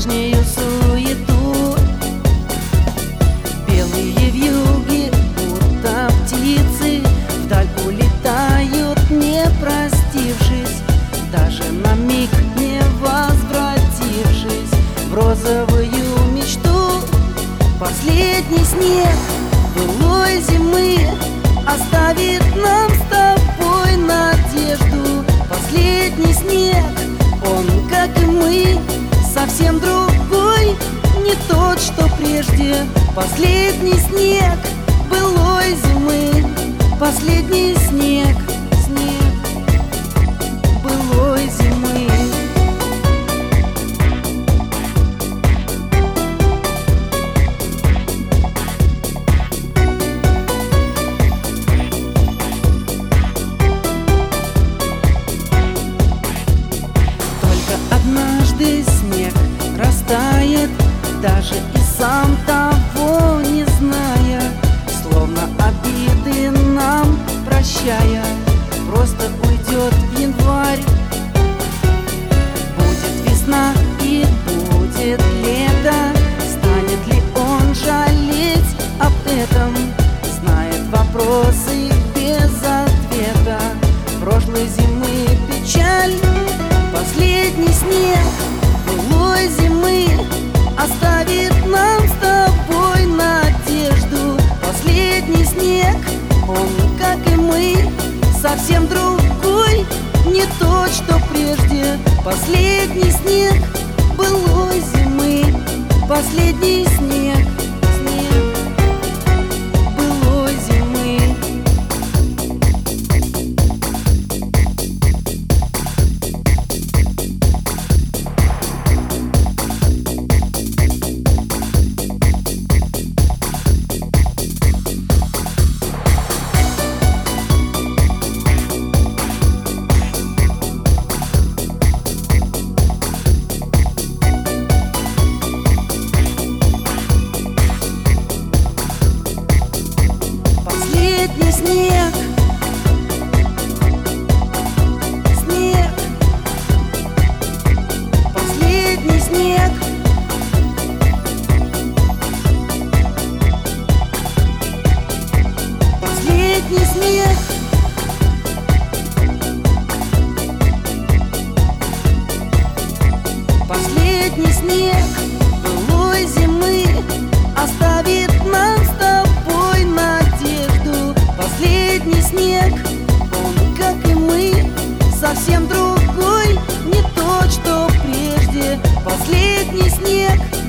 прежнюю суету. Белые вьюги, будто птицы, вдаль улетают, не простившись, даже на миг не возвратившись в розовую мечту. Последний снег былой зимы оставит нам с тобой надежду. Последний снег, он, как и мы, совсем другой, не тот, что прежде. Последний снег былой зимы, последний снег, снег былой зимы. Однажды снег растает, даже и сам того не зная, словно обиды нам прощая, просто уйдет в январь. Будет весна и будет лето, станет ли он жалеть об этом? Знает вопросы без ответа прошлой зимы печаль. Последний снег былой зимы оставит нам с тобой надежду. Последний снег, он, как и мы, совсем другой, не тот, что прежде. Последний снег былой зимы, последний снег, снег былой зимы. Последний снег, снег, последний снег, последний снег, последний снег былой зимы оставит нам с тобой надежду. Последний снег, он, как и мы, совсем другой, не тот, что прежде. Последний снег.